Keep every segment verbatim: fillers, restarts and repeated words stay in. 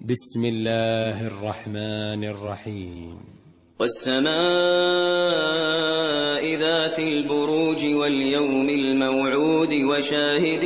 بسم الله الرحمن الرحيم. والسماء ذات البروج واليوم الموعود وشاهد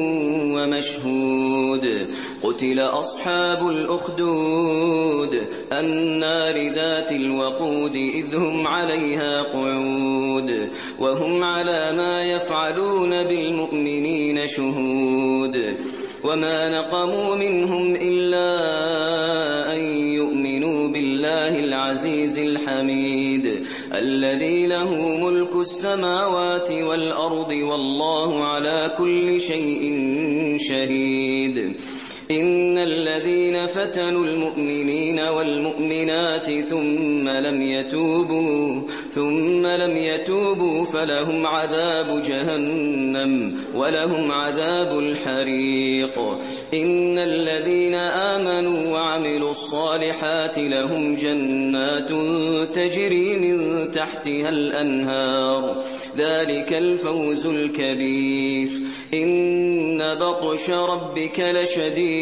ومشهود قتل أصحاب الأخدود النار ذات الوقود إذ هم عليها قعود وهم على ما يفعلون بالمؤمنين شهود وما نقموا منهم إلا أن يؤمنوا بالله العزيز الحميد الذي له ملك السماوات والأرض والله على كل شيء شهيد. إن الذين فتنوا المؤمنين والمؤمنات ثم لم يتوبوا ثم لم يتوبوا فلهم عذاب جهنم ولهم عذاب الحريق. إن الذين آمنوا وعملوا الصالحات لهم جنات تجري من تحتها الأنهار ذلك الفوز الكبير. إن بطش ربك لشديد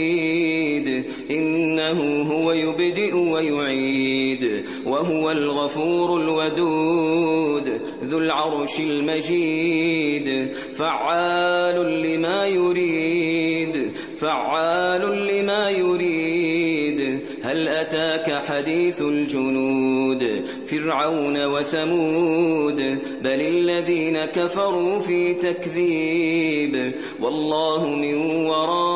إنه هو يبدئ ويعيد وهو الغفور الودود ذو العرش المجيد فعال لما يريد فعال لما يريد. هل أتاك حديث الجنود فرعون وثمود بل الذين كفروا في تكذيب والله من وراء